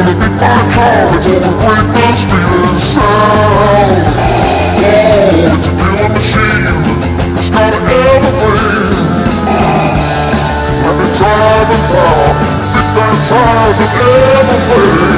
My car is gonna break the speed and sound. Oh, it's a killing machine. It's got an everything. I've been driving by big fat tires and everything.